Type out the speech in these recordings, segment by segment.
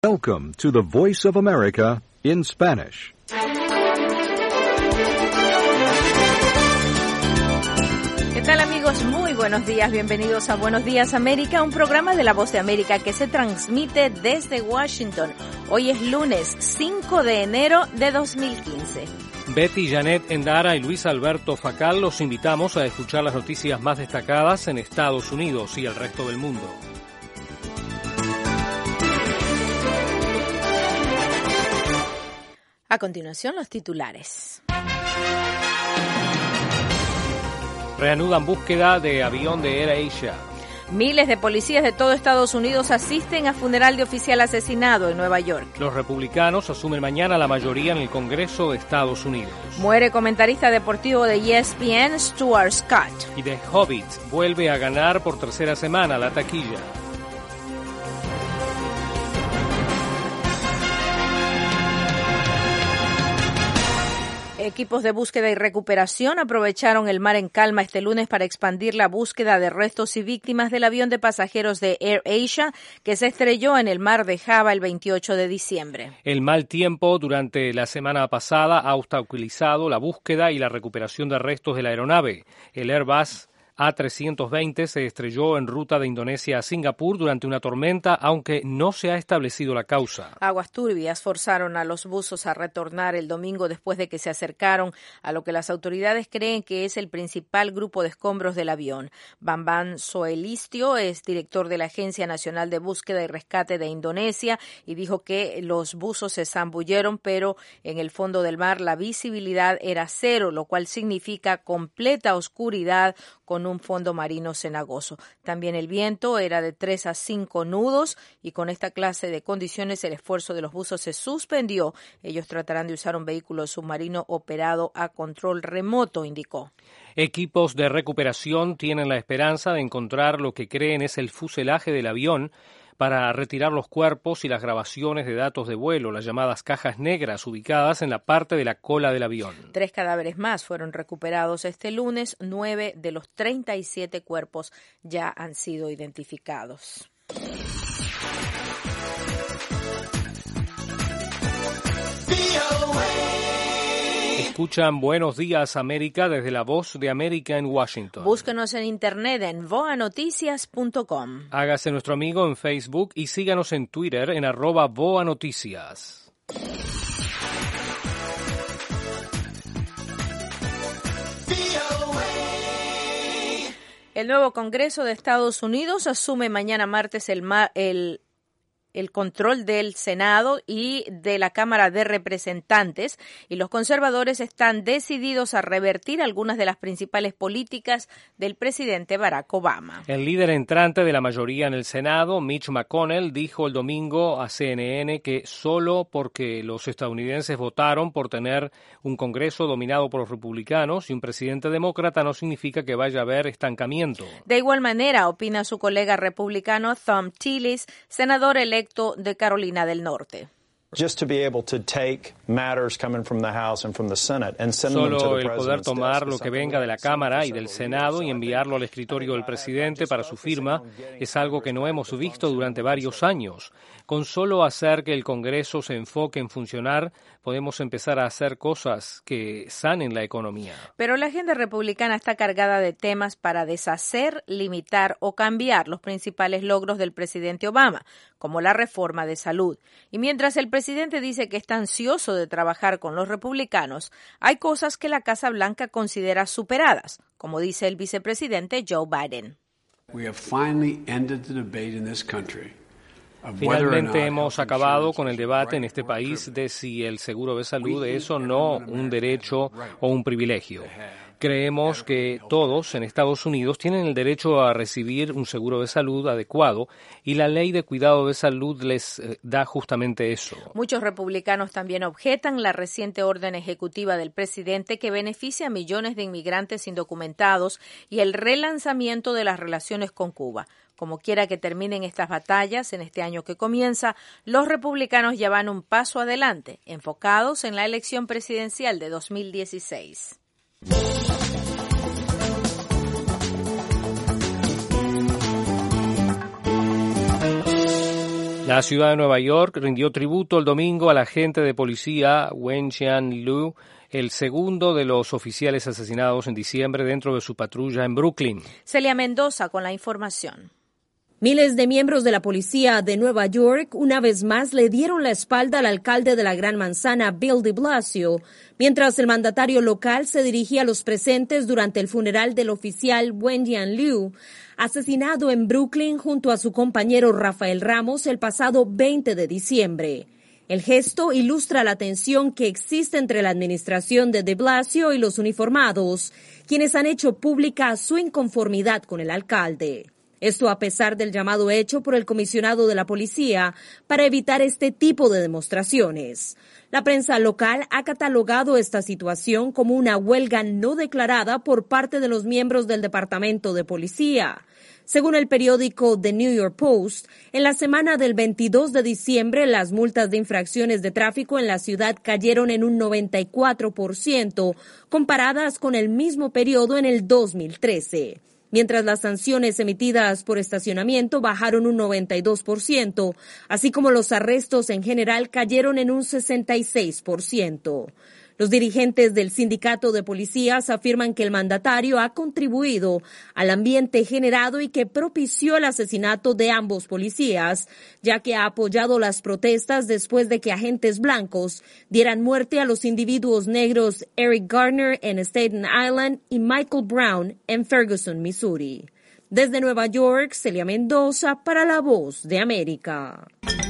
Welcome to the Voice of America in Spanish. ¿Qué tal, amigos? Muy buenos días. Bienvenidos a Buenos Días América, un programa de La Voz de América que se transmite desde Washington. Hoy es lunes 5 de enero de 2015. Betty Janet Endara y Luis Alberto Facal los invitamos a escuchar las noticias más destacadas en Estados Unidos y el resto del mundo. A continuación, los titulares. Reanudan búsqueda de avión de AirAsia. Miles de policías de todo Estados Unidos asisten a funeral de oficial asesinado en Nueva York. Los republicanos asumen mañana la mayoría en el Congreso de Estados Unidos. Muere comentarista deportivo de ESPN, Stuart Scott. Y The Hobbit vuelve a ganar por tercera semana la taquilla. Equipos de búsqueda y recuperación aprovecharon el mar en calma este lunes para expandir la búsqueda de restos y víctimas del avión de pasajeros de AirAsia que se estrelló en el mar de Java el 28 de diciembre. El mal tiempo durante la semana pasada ha obstaculizado la búsqueda y la recuperación de restos de la aeronave. El Airbus A320 se estrelló en ruta de Indonesia a Singapur durante una tormenta, aunque no se ha establecido la causa. Aguas turbias forzaron a los buzos a retornar el domingo después de que se acercaron a lo que las autoridades creen que es el principal grupo de escombros del avión. Bambang Soelistyo es director de la Agencia Nacional de Búsqueda y Rescate de Indonesia y dijo que los buzos se zambulleron, pero en el fondo del mar la visibilidad era cero, lo cual significa completa oscuridad con un fondo marino cenagoso. También el viento era de 3 a 5 nudos y con esta clase de condiciones el esfuerzo de los buzos se suspendió. Ellos tratarán de usar un vehículo submarino operado a control remoto, indicó. Equipos de recuperación tienen la esperanza de encontrar lo que creen es el fuselaje del avión para retirar los cuerpos y las grabaciones de datos de vuelo, las llamadas cajas negras ubicadas en la parte de la cola del avión. 3 cadáveres más fueron recuperados este lunes. 9 de los 37 cuerpos ya han sido identificados. Escuchan Buenos Días América desde La Voz de América en Washington. Búsquenos en internet en voanoticias.com. Hágase nuestro amigo en Facebook y síganos en Twitter en @voanoticias. El nuevo Congreso de Estados Unidos asume mañana martes el control del Senado y de la Cámara de Representantes, y los conservadores están decididos a revertir algunas de las principales políticas del presidente Barack Obama. El líder entrante de la mayoría en el Senado, Mitch McConnell, dijo el domingo a CNN que solo porque los estadounidenses votaron por tener un Congreso dominado por los republicanos y un presidente demócrata no significa que vaya a haber estancamiento. De igual manera, opina su colega republicano Thom Tillis, senador electo de Carolina del Norte. Solo el poder tomar lo que venga de la Cámara y del Senado y enviarlo al escritorio del presidente para su firma es algo que no hemos visto durante varios años. Con solo hacer que el Congreso se enfoque en funcionar, podemos empezar a hacer cosas que sanen la economía. Pero la agenda republicana está cargada de temas para deshacer, limitar o cambiar los principales logros del presidente Obama, como la reforma de salud. Y mientras el presidente dice que está ansioso de trabajar con los republicanos, hay cosas que la Casa Blanca considera superadas, como dice el vicepresidente Joe Biden. Finalmente hemos acabado con el debate en este país de si el seguro de salud es o no un derecho o un privilegio. Creemos que todos en Estados Unidos tienen el derecho a recibir un seguro de salud adecuado y la ley de cuidado de salud les da justamente eso. Muchos republicanos también objetan la reciente orden ejecutiva del presidente que beneficia a millones de inmigrantes indocumentados y el relanzamiento de las relaciones con Cuba. Como quiera que terminen estas batallas en este año que comienza, los republicanos ya van un paso adelante, enfocados en la elección presidencial de 2016. La ciudad de Nueva York rindió tributo el domingo al agente de policía Wen Jianliu, el segundo de los oficiales asesinados en diciembre dentro de su patrulla en Brooklyn. Celia Mendoza con la información. Miles de miembros de la policía de Nueva York una vez más le dieron la espalda al alcalde de la Gran Manzana, Bill de Blasio, mientras el mandatario local se dirigía a los presentes durante el funeral del oficial Wen Jianliu, asesinado en Brooklyn junto a su compañero Rafael Ramos el pasado 20 de diciembre. El gesto ilustra la tensión que existe entre la administración de Blasio y los uniformados, quienes han hecho pública su inconformidad con el alcalde. Esto a pesar del llamado hecho por el comisionado de la policía para evitar este tipo de demostraciones. La prensa local ha catalogado esta situación como una huelga no declarada por parte de los miembros del departamento de policía. Según el periódico The New York Post, en la semana del 22 de diciembre, las multas de infracciones de tráfico en la ciudad cayeron en un 94%, comparadas con el mismo periodo en el 2013. Mientras las sanciones emitidas por estacionamiento bajaron un 92%, así como los arrestos en general cayeron en un 66%. Los dirigentes del sindicato de policías afirman que el mandatario ha contribuido al ambiente generado y que propició el asesinato de ambos policías, ya que ha apoyado las protestas después de que agentes blancos dieran muerte a los individuos negros Eric Garner en Staten Island y Michael Brown en Ferguson, Missouri. Desde Nueva York, Celia Mendoza para La Voz de América.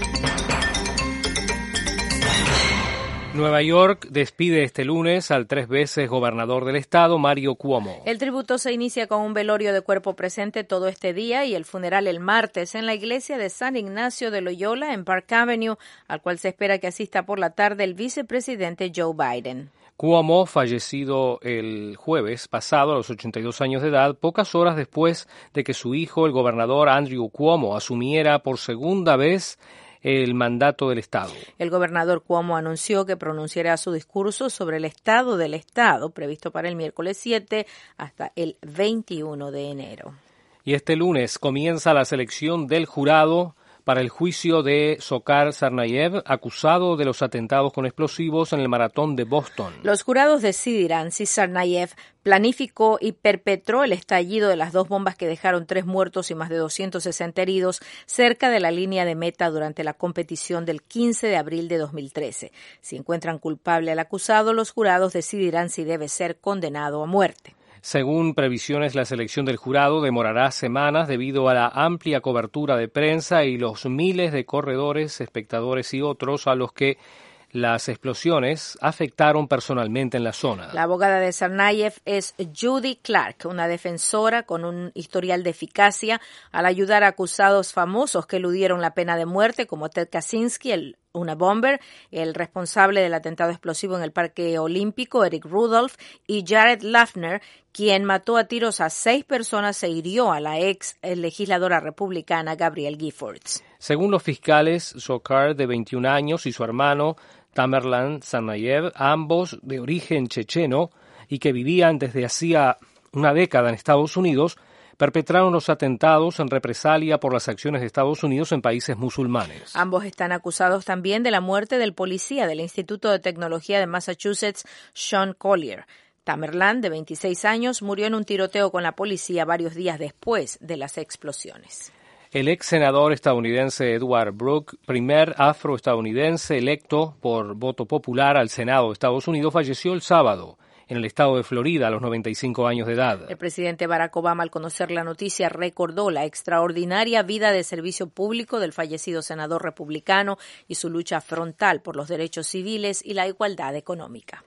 Nueva York despide este lunes al 3 veces gobernador del estado, Mario Cuomo. El tributo se inicia con un velorio de cuerpo presente todo este día y el funeral el martes en la iglesia de San Ignacio de Loyola en Park Avenue, al cual se espera que asista por la tarde el vicepresidente Joe Biden. Cuomo, fallecido el jueves pasado a los 82 años de edad, pocas horas después de que su hijo, el gobernador Andrew Cuomo, asumiera por segunda vez el mandato del Estado. El gobernador Cuomo anunció que pronunciará su discurso sobre el estado del Estado, previsto para el miércoles 7 hasta el 21 de enero. Y este lunes comienza la selección del jurado para el juicio de Dzhokhar Tsarnaev, acusado de los atentados con explosivos en el maratón de Boston. Los jurados decidirán si Tsarnaev planificó y perpetró el estallido de las dos bombas que dejaron 3 muertos y más de 260 heridos cerca de la línea de meta durante la competición del 15 de abril de 2013. Si encuentran culpable al acusado, los jurados decidirán si debe ser condenado a muerte. Según previsiones, la selección del jurado demorará semanas debido a la amplia cobertura de prensa y los miles de corredores, espectadores y otros a los que las explosiones afectaron personalmente en la zona. La abogada de Tsarnaev es Judy Clark, una defensora con un historial de eficacia al ayudar a acusados famosos que eludieron la pena de muerte, como Ted Kaczynski, una bomber, el responsable del atentado explosivo en el Parque Olímpico, Eric Rudolph, y Jared Loughner, quien mató a tiros a 6 personas e hirió a la ex legisladora republicana Gabrielle Giffords. Según los fiscales, Dzhokhar, de 21 años, y su hermano Tamerlan Tsarnaev, ambos de origen checheno y que vivían desde hacía una década en Estados Unidos, perpetraron los atentados en represalia por las acciones de Estados Unidos en países musulmanes. Ambos están acusados también de la muerte del policía del Instituto de Tecnología de Massachusetts, Sean Collier. Tamerlan, de 26 años, murió en un tiroteo con la policía varios días después de las explosiones. El ex senador estadounidense Edward Brooke, primer afroestadounidense electo por voto popular al Senado de Estados Unidos, falleció el sábado en el estado de Florida a los 95 años de edad. El presidente Barack Obama, al conocer la noticia, recordó la extraordinaria vida de servicio público del fallecido senador republicano y su lucha frontal por los derechos civiles y la igualdad económica.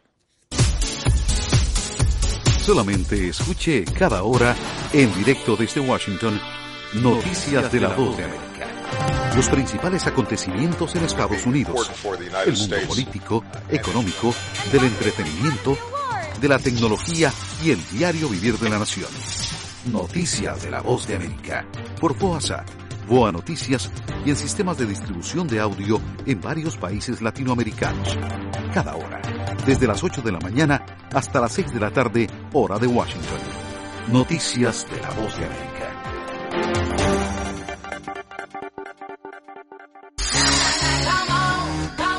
Solamente escuche cada hora, en directo desde Washington, Noticias de la Voz de América. Los principales acontecimientos en Estados Unidos, el mundo político, económico, del entretenimiento, de la tecnología y el diario vivir de la nación. Noticias de la Voz de América, por FOASA, VOA Noticias y en sistemas de distribución de audio en varios países latinoamericanos. Cada hora, desde las 8 de la mañana hasta las 6 de la tarde, hora de Washington. Noticias de la Voz de América.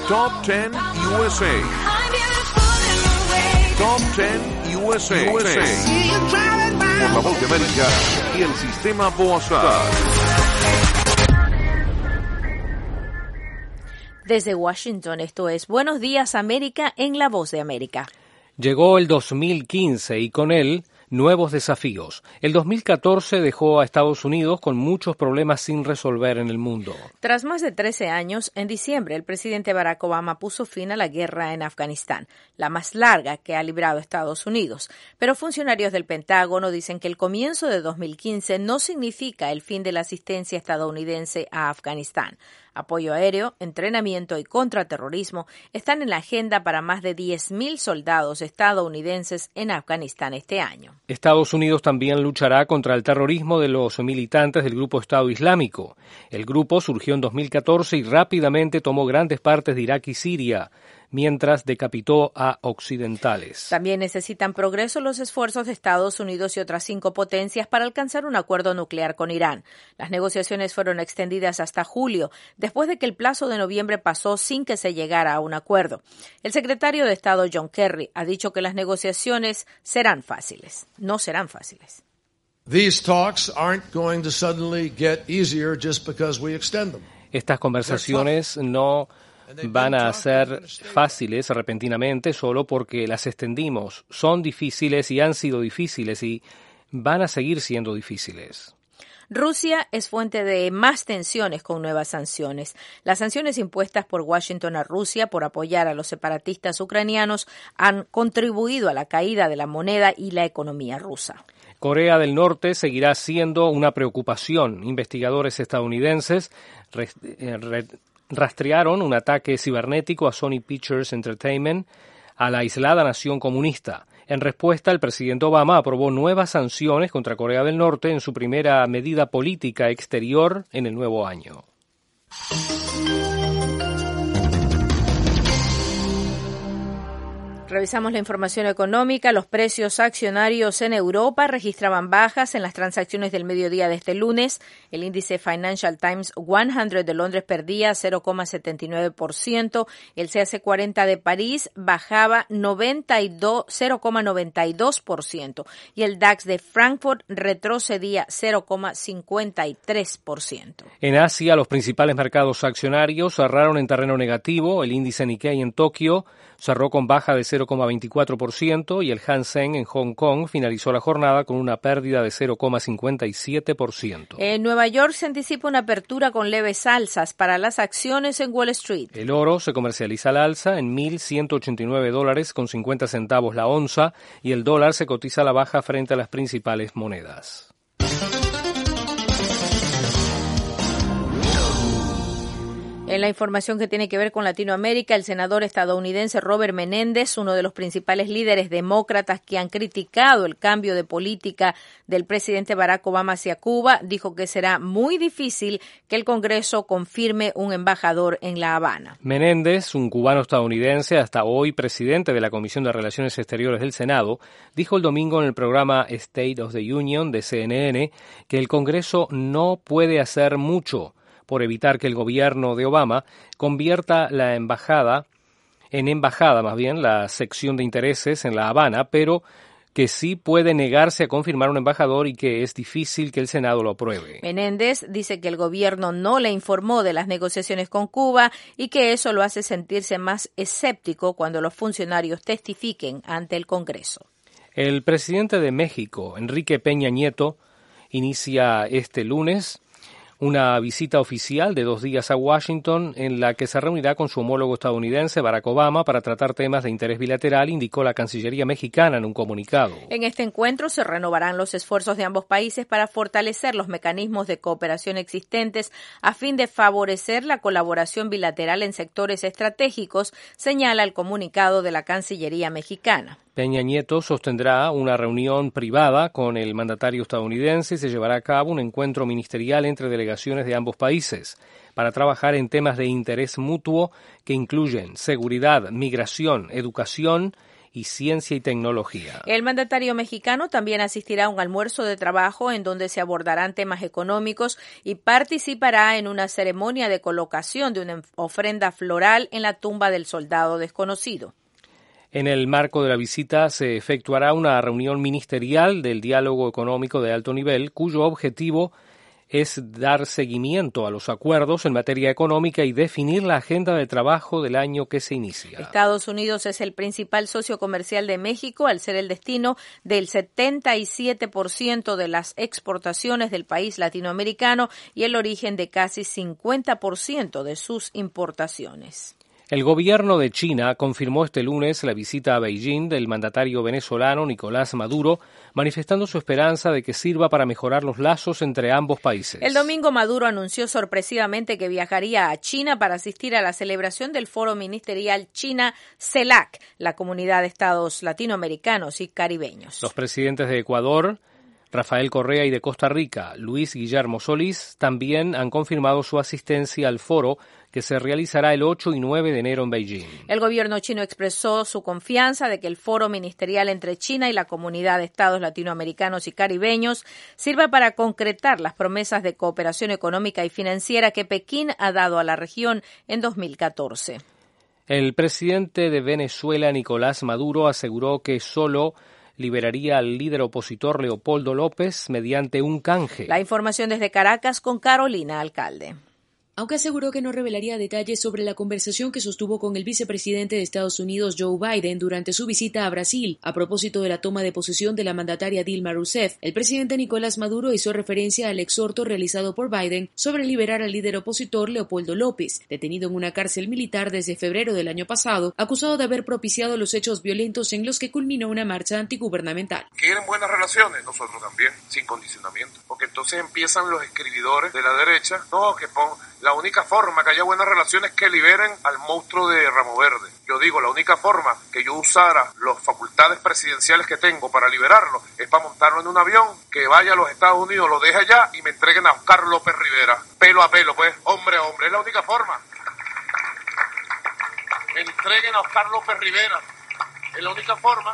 Top 10 USA. Top 10 USA. Por la Voz de América y el Sistema Boazar. Desde Washington, esto es Buenos Días América en La Voz de América. Llegó el 2015 y con él nuevos desafíos. El 2014 dejó a Estados Unidos con muchos problemas sin resolver en el mundo. Tras más de 13 años, en diciembre, el presidente Barack Obama puso fin a la guerra en Afganistán, la más larga que ha librado Estados Unidos. Pero funcionarios del Pentágono dicen que el comienzo de 2015 no significa el fin de la asistencia estadounidense a Afganistán. Apoyo aéreo, entrenamiento y contraterrorismo están en la agenda para más de 10.000 soldados estadounidenses en Afganistán este año. Estados Unidos también luchará contra el terrorismo de los militantes del grupo Estado Islámico. El grupo surgió en 2014 y rápidamente tomó grandes partes de Irak y Siria, mientras decapitó a occidentales. También necesitan progreso los esfuerzos de Estados Unidos y otras 5 potencias para alcanzar un acuerdo nuclear con Irán. Las negociaciones fueron extendidas hasta julio, después de que el plazo de noviembre pasó sin que se llegara a un acuerdo. El secretario de Estado John Kerry ha dicho que las negociaciones serán fáciles. No serán fáciles. These talks aren't going to suddenly get easier just because we extend them. Estas conversaciones no van a ser fáciles repentinamente solo porque las extendimos. Son difíciles y han sido difíciles y van a seguir siendo difíciles. Rusia es fuente de más tensiones con nuevas sanciones. Las sanciones impuestas por Washington a Rusia por apoyar a los separatistas ucranianos han contribuido a la caída de la moneda y la economía rusa. Corea del Norte seguirá siendo una preocupación. Investigadores estadounidenses rastrearon un ataque cibernético a Sony Pictures Entertainment, a la aislada nación comunista. En respuesta, el presidente Obama aprobó nuevas sanciones contra Corea del Norte en su primera medida política exterior en el nuevo año. Revisamos la información económica. Los precios accionarios en Europa registraban bajas en las transacciones del mediodía de este lunes. El índice Financial Times 100 de Londres perdía 0,79%. El CAC 40 de París bajaba 0,92%. Y el DAX de Frankfurt retrocedía 0,53%. En Asia, los principales mercados accionarios cerraron en terreno negativo. El índice Nikkei en Tokio cerró con baja de 0,24% y el Hang Seng en Hong Kong finalizó la jornada con una pérdida de 0,57%. En Nueva York se anticipa una apertura con leves alzas para las acciones en Wall Street. El oro se comercializa al alza en $1,189.50 la onza y el dólar se cotiza a la baja frente a las principales monedas. En la información que tiene que ver con Latinoamérica, el senador estadounidense Robert Menéndez, uno de los principales líderes demócratas que han criticado el cambio de política del presidente Barack Obama hacia Cuba, dijo que será muy difícil que el Congreso confirme un embajador en La Habana. Menéndez, un cubano estadounidense, hasta hoy presidente de la Comisión de Relaciones Exteriores del Senado, dijo el domingo en el programa State of the Union de CNN que el Congreso no puede hacer mucho por evitar que el gobierno de Obama convierta la embajada, la sección de intereses en La Habana, pero que sí puede negarse a confirmar un embajador y que es difícil que el Senado lo apruebe. Menéndez dice que el gobierno no le informó de las negociaciones con Cuba y que eso lo hace sentirse más escéptico cuando los funcionarios testifiquen ante el Congreso. El presidente de México, Enrique Peña Nieto, inicia este lunes una visita oficial de 2 días a Washington en la que se reunirá con su homólogo estadounidense Barack Obama para tratar temas de interés bilateral, indicó la Cancillería mexicana en un comunicado. En este encuentro se renovarán los esfuerzos de ambos países para fortalecer los mecanismos de cooperación existentes a fin de favorecer la colaboración bilateral en sectores estratégicos, señala el comunicado de la Cancillería mexicana. Peña Nieto sostendrá una reunión privada con el mandatario estadounidense y se llevará a cabo un encuentro ministerial entre delegaciones de ambos países para trabajar en temas de interés mutuo que incluyen seguridad, migración, educación y ciencia y tecnología. El mandatario mexicano también asistirá a un almuerzo de trabajo en donde se abordarán temas económicos y participará en una ceremonia de colocación de una ofrenda floral en la tumba del soldado desconocido. En el marco de la visita se efectuará una reunión ministerial del diálogo económico de alto nivel, cuyo objetivo es dar seguimiento a los acuerdos en materia económica y definir la agenda de trabajo del año que se inicia. Estados Unidos es el principal socio comercial de México, al ser el destino del 77% de las exportaciones del país latinoamericano y el origen de casi 50% de sus importaciones. El gobierno de China confirmó este lunes la visita a Beijing del mandatario venezolano Nicolás Maduro, manifestando su esperanza de que sirva para mejorar los lazos entre ambos países. El domingo Maduro anunció sorpresivamente que viajaría a China para asistir a la celebración del Foro Ministerial China-CELAC, la Comunidad de Estados Latinoamericanos y Caribeños. Los presidentes de Ecuador, Rafael Correa, y de Costa Rica, Luis Guillermo Solís, también han confirmado su asistencia al foro que se realizará el 8 y 9 de enero en Beijing. El gobierno chino expresó su confianza de que el foro ministerial entre China y la Comunidad de Estados Latinoamericanos y Caribeños sirva para concretar las promesas de cooperación económica y financiera que Pekín ha dado a la región en 2014. El presidente de Venezuela, Nicolás Maduro, aseguró que solo liberaría al líder opositor Leopoldo López mediante un canje. La información desde Caracas con Carolina Alcalde. Aunque aseguró que no revelaría detalles sobre la conversación que sostuvo con el vicepresidente de Estados Unidos, Joe Biden, durante su visita a Brasil, a propósito de la toma de posesión de la mandataria Dilma Rousseff, el presidente Nicolás Maduro hizo referencia al exhorto realizado por Biden sobre liberar al líder opositor Leopoldo López, detenido en una cárcel militar desde febrero del año pasado, acusado de haber propiciado los hechos violentos en los que culminó una marcha antigubernamental. ¿Quieren buenas relaciones? Nosotros también, sin condicionamiento, porque entonces empiezan los escribidores de la derecha, la única forma que haya buenas relaciones es que liberen al monstruo de Ramo Verde. Yo digo, la única forma que yo usara las facultades presidenciales que tengo para liberarlo es para montarlo en un avión, que vaya a los Estados Unidos, lo deje allá y me entreguen a Oscar López Rivera. Pelo a pelo, pues, hombre a hombre. Es la única forma. Me entreguen a Oscar López Rivera. Es la única forma.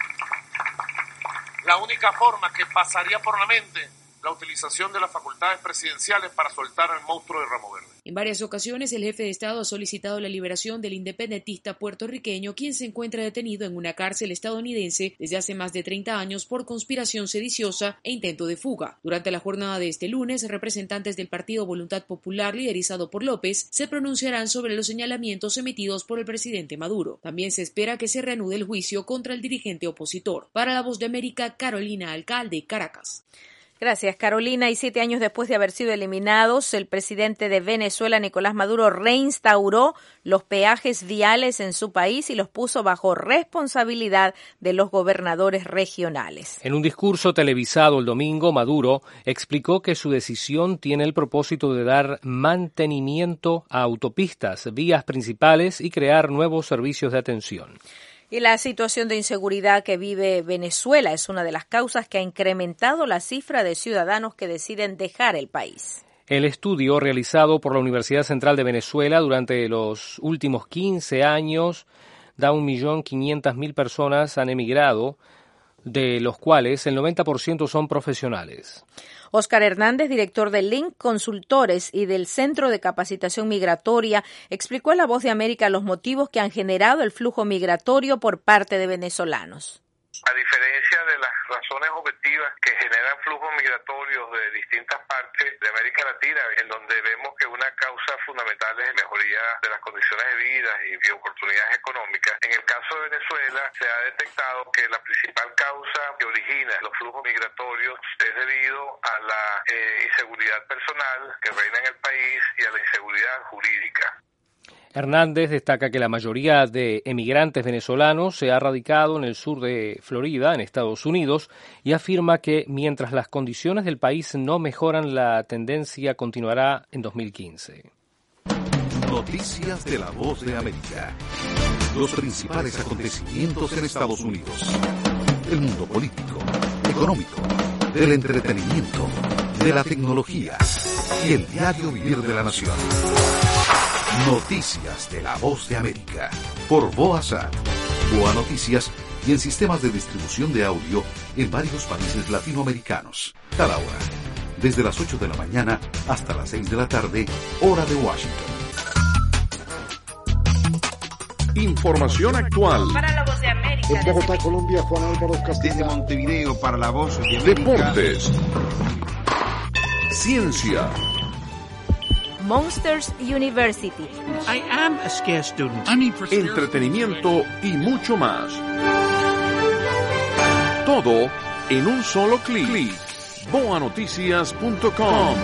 La única forma que pasaría por la mente la utilización de las facultades presidenciales para soltar al monstruo de Ramo Verde. En varias ocasiones, el jefe de Estado ha solicitado la liberación del independentista puertorriqueño, quien se encuentra detenido en una cárcel estadounidense desde hace más de 30 años por conspiración sediciosa e intento de fuga. Durante la jornada de este lunes, representantes del Partido Voluntad Popular, liderizado por López, se pronunciarán sobre los señalamientos emitidos por el presidente Maduro. También se espera que se reanude el juicio contra el dirigente opositor. Para La Voz de América, Carolina Alcalde, Caracas. Gracias, Carolina. Y 7 años después de haber sido eliminados, el presidente de Venezuela, Nicolás Maduro, reinstauró los peajes viales en su país y los puso bajo responsabilidad de los gobernadores regionales. En un discurso televisado el domingo, Maduro explicó que su decisión tiene el propósito de dar mantenimiento a autopistas, vías principales y crear nuevos servicios de atención. Y la situación de inseguridad que vive Venezuela es una de las causas que ha incrementado la cifra de ciudadanos que deciden dejar el país. El estudio realizado por la Universidad Central de Venezuela durante los últimos 15 años da 1.500.000 personas han emigrado, de los cuales el 90% son profesionales. Óscar Hernández, director de Link Consultores y del Centro de Capacitación Migratoria, explicó a La Voz de América los motivos que han generado el flujo migratorio por parte de venezolanos. A diferencia de las razones objetivas que generan flujos migratorios de distintas partes de América Latina, en donde vemos que una causa fundamental es la mejoría de las condiciones de vida y de oportunidades económicas, en el caso de Venezuela se ha detectado que la principal causa que origina los flujos migratorios es debido a la inseguridad personal que reina en el país y a la inseguridad jurídica. Hernández destaca que la mayoría de emigrantes venezolanos se ha radicado en el sur de Florida, en Estados Unidos, y afirma que mientras las condiciones del país no mejoran, la tendencia continuará en 2015. Noticias de La Voz de América. Los principales acontecimientos en Estados Unidos. El mundo político, económico, del entretenimiento, de la tecnología y el diario vivir de la nación. Noticias de La Voz de América por VOA Noticias y en sistemas de distribución de audio en varios países latinoamericanos. Cada hora, desde las 8 de la mañana hasta las 6 de la tarde, hora de Washington. Información actual. Para la Voz de América. En Bogotá, Colombia, Juan Álvaro Castillo. Desde Montevideo para la Voz de América. Deportes. Ciencia. Monsters University. I am a scarce student. Entretenimiento y mucho más. Todo en un solo clic. boanoticias.com.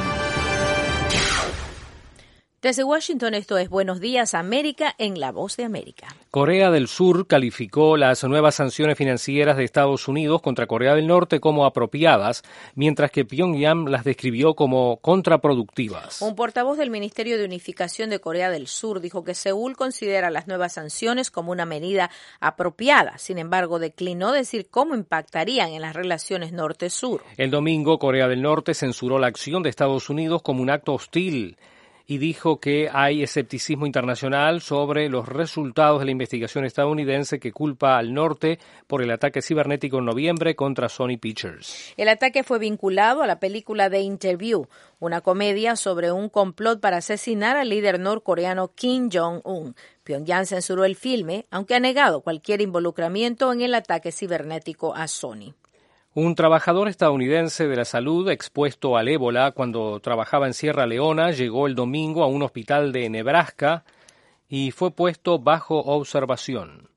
Desde Washington, esto es Buenos Días América en La Voz de América. Corea del Sur calificó las nuevas sanciones financieras de Estados Unidos contra Corea del Norte como apropiadas, mientras que Pyongyang las describió como contraproductivas. Un portavoz del Ministerio de Unificación de Corea del Sur dijo que Seúl considera las nuevas sanciones como una medida apropiada. Sin embargo, declinó decir cómo impactarían en las relaciones norte-sur. El domingo, Corea del Norte censuró la acción de Estados Unidos como un acto hostil y dijo que hay escepticismo internacional sobre los resultados de la investigación estadounidense que culpa al norte por el ataque cibernético en noviembre contra Sony Pictures. El ataque fue vinculado a la película The Interview, una comedia sobre un complot para asesinar al líder norcoreano Kim Jong-un. Pyongyang censuró el filme, aunque ha negado cualquier involucramiento en el ataque cibernético a Sony. Un trabajador estadounidense de la salud expuesto al ébola cuando trabajaba en Sierra Leona llegó el domingo a un hospital de Nebraska y fue puesto bajo observación.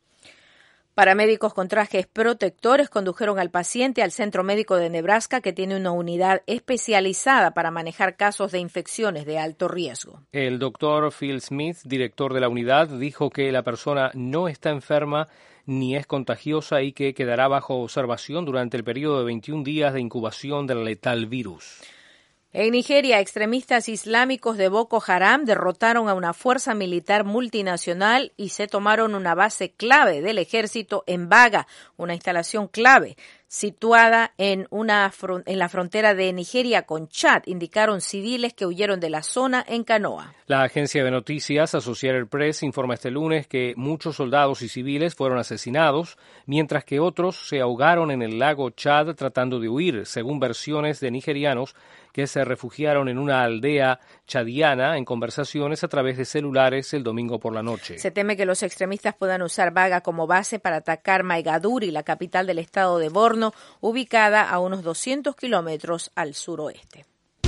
Paramédicos con trajes protectores condujeron al paciente al Centro Médico de Nebraska, que tiene una unidad especializada para manejar casos de infecciones de alto riesgo. El doctor Phil Smith, director de la unidad, dijo que la persona no está enferma ni es contagiosa y que quedará bajo observación durante el periodo de 21 días de incubación del letal virus. En Nigeria, extremistas islámicos de Boko Haram derrotaron a una fuerza militar multinacional y se tomaron una base clave del ejército en Baga, una instalación clave situada en la frontera de Nigeria con Chad, indicaron civiles que huyeron de la zona en canoa. La agencia de noticias Associated Press informa este lunes que muchos soldados y civiles fueron asesinados, mientras que otros se ahogaron en el lago Chad tratando de huir, según versiones de nigerianos que se refugiaron en una aldea chadiana en conversaciones a través de celulares el domingo por la noche. Se teme que los extremistas puedan usar Baga como base para atacar Maiduguri, la capital del estado de Borno, ubicada a unos 200 kilómetros al suroeste.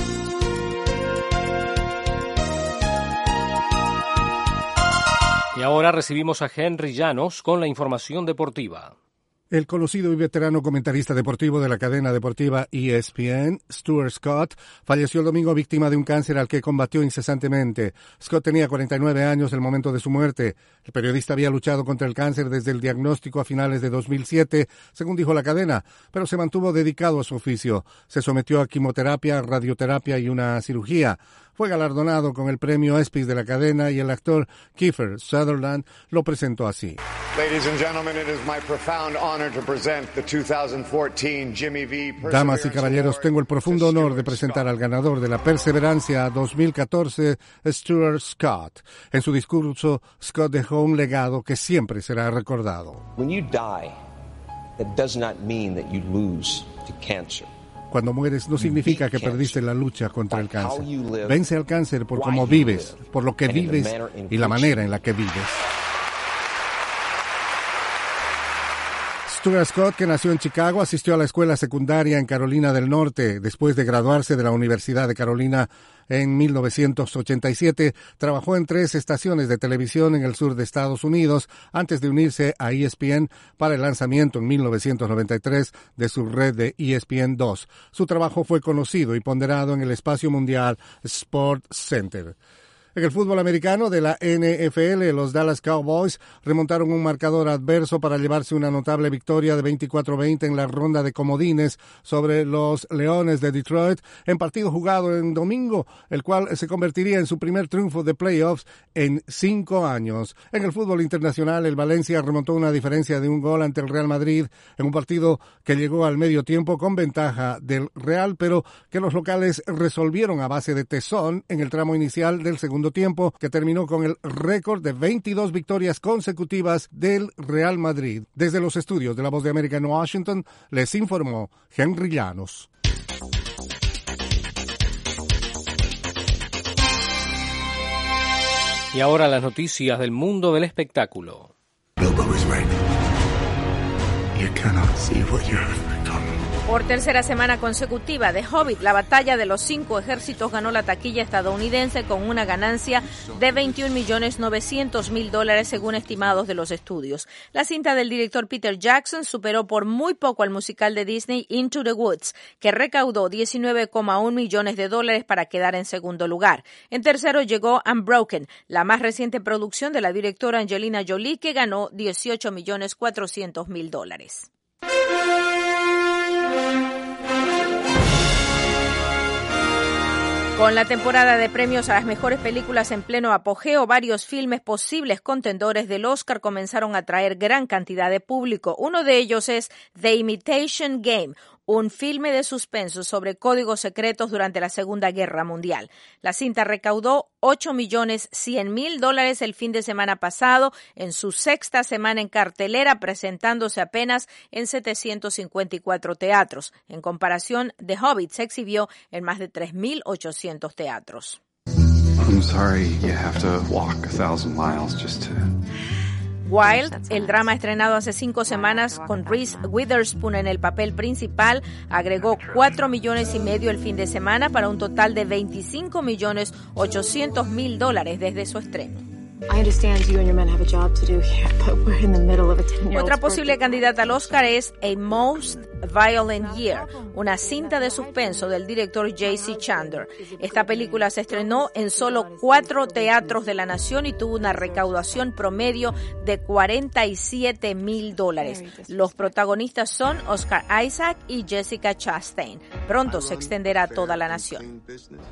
Y ahora recibimos a Henry Llanos con la información deportiva. El conocido y veterano comentarista deportivo de la cadena deportiva ESPN, Stuart Scott, falleció el domingo víctima de un cáncer al que combatió incesantemente. Scott tenía 49 años al momento de su muerte. El periodista había luchado contra el cáncer desde el diagnóstico a finales de 2007, según dijo la cadena, pero se mantuvo dedicado a su oficio. Se sometió a quimioterapia, radioterapia y una cirugía. Fue galardonado con el premio ESPYs de la cadena y el actor Kiefer Sutherland lo presentó así. Damas y caballeros, tengo el profundo honor de presentar al ganador de la Perseverancia 2014, Stuart Scott. En su discurso, Scott dejó un legado que siempre será recordado. Cuando mueres no significa que perdiste la lucha contra el cáncer. Vence al cáncer por cómo vives, por lo que vives y la manera en la que vives. Stuart Scott, que nació en Chicago, asistió a la escuela secundaria en Carolina del Norte. Después de graduarse de la Universidad de Carolina en 1987, trabajó en 3 estaciones de televisión en el sur de Estados Unidos antes de unirse a ESPN para el lanzamiento en 1993 de su red de ESPN2. Su trabajo fue conocido y ponderado en el espacio mundial Sports Center. En el fútbol americano de la NFL, los Dallas Cowboys remontaron un marcador adverso para llevarse una notable victoria de 24-20 en la ronda de comodines sobre los Leones de Detroit en partido jugado en domingo, el cual se convertiría en su primer triunfo de playoffs en 5 años. En el fútbol internacional, el Valencia remontó una diferencia de 1 gol ante el Real Madrid en un partido que llegó al medio tiempo con ventaja del Real, pero que los locales resolvieron a base de tesón en el tramo inicial del segundo segundo tiempo, que terminó con el récord de 22 victorias consecutivas del Real Madrid. Desde los estudios de La Voz de América en Washington, les informó Henry Llanos. Y ahora las noticias del mundo del espectáculo. Por tercera semana consecutiva, The Hobbit, la batalla de los 5 ejércitos, ganó la taquilla estadounidense con una ganancia de $21.900.000 según estimados de los estudios. La cinta del director Peter Jackson superó por muy poco al musical de Disney Into the Woods, que recaudó $19.1 millones para quedar en segundo lugar. En tercero llegó Unbroken, la más reciente producción de la directora Angelina Jolie, que ganó $18.400.000. Con la temporada de premios a las mejores películas en pleno apogeo, varios filmes posibles contendores del Oscar comenzaron a atraer gran cantidad de público. Uno de ellos es The Imitation Game, un filme de suspenso sobre códigos secretos durante la Segunda Guerra Mundial. La cinta recaudó $8.100.000 el fin de semana pasado, en su sexta semana en cartelera, presentándose apenas en 754 teatros. En comparación, The Hobbit se exhibió en más de 3.800 teatros. I'm sorry you have to walk 1,000 miles just to... Wild, el drama estrenado hace 5 semanas con Reese Witherspoon en el papel principal, agregó $4.5 millones el fin de semana para un total de $25.800.000 desde su estreno. Otra posible candidata al Oscar es A Most Violent Year, una cinta de suspenso del director J.C. Chandler. Esta película se estrenó en solo 4 teatros de la nación y tuvo una recaudación promedio de $47.000. Los protagonistas son Oscar Isaac y Jessica Chastain. Pronto se extenderá a toda la nación.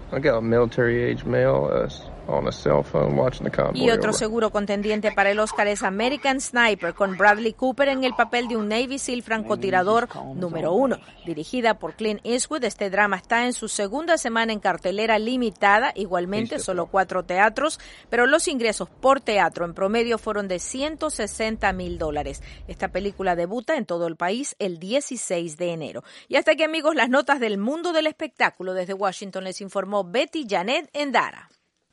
Y otro seguro contendiente para el Oscar es American Sniper, con Bradley Cooper en el papel de un Navy SEAL francotirador número 1. Dirigida por Clint Eastwood, este drama está en su segunda semana en cartelera limitada, igualmente solo 4 teatros, pero los ingresos por teatro en promedio fueron de $160.000. Esta película debuta en todo el país el 16 de enero. Y hasta aquí, amigos, las notas del mundo del espectáculo. Desde Washington les informó Betty Janet Endara.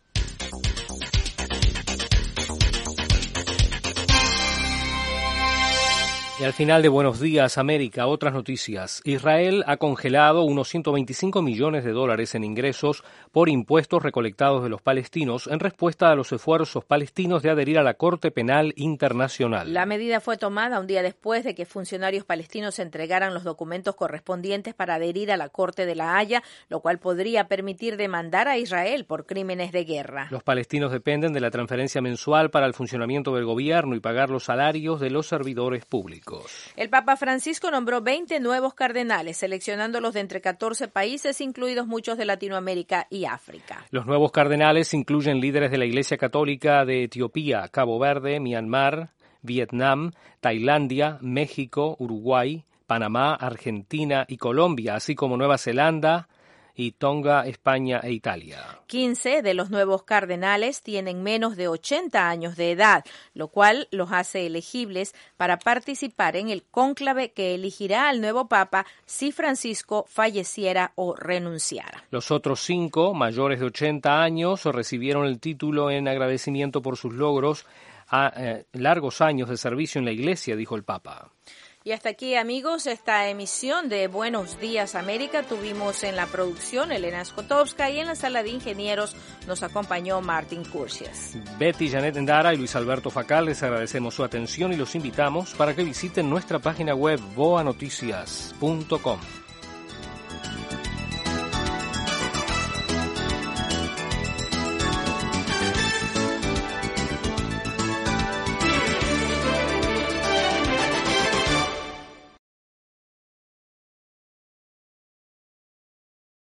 Y al final de Buenos Días, América, otras noticias. Israel ha congelado unos $125 millones en ingresos por impuestos recolectados de los palestinos en respuesta a los esfuerzos palestinos de adherir a la Corte Penal Internacional. La medida fue tomada un día después de que funcionarios palestinos entregaran los documentos correspondientes para adherir a la Corte de La Haya, lo cual podría permitir demandar a Israel por crímenes de guerra. Los palestinos dependen de la transferencia mensual para el funcionamiento del gobierno y pagar los salarios de los servidores públicos. El Papa Francisco nombró 20 nuevos cardenales, seleccionándolos de entre 14 países, incluidos muchos de Latinoamérica y África. Los nuevos cardenales incluyen líderes de la Iglesia Católica de Etiopía, Cabo Verde, Myanmar, Vietnam, Tailandia, México, Uruguay, Panamá, Argentina y Colombia, así como Nueva Zelanda y Tonga, España e Italia. 15 de los nuevos cardenales tienen menos de 80 años de edad, lo cual los hace elegibles para participar en el cónclave que elegirá al nuevo Papa si Francisco falleciera o renunciara. Los otros 5, mayores de 80 años, recibieron el título en agradecimiento por sus logros a largos años de servicio en la Iglesia, dijo el Papa. Y hasta aquí, amigos, esta emisión de Buenos Días América. Tuvimos en la producción Elena Skotowska y en la sala de ingenieros nos acompañó Martín Curcias. Betty Janet Endara y Luis Alberto Facal, les agradecemos su atención y los invitamos para que visiten nuestra página web voanoticias.com.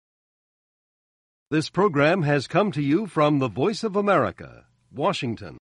This program has come to you from the Voice of America, Washington.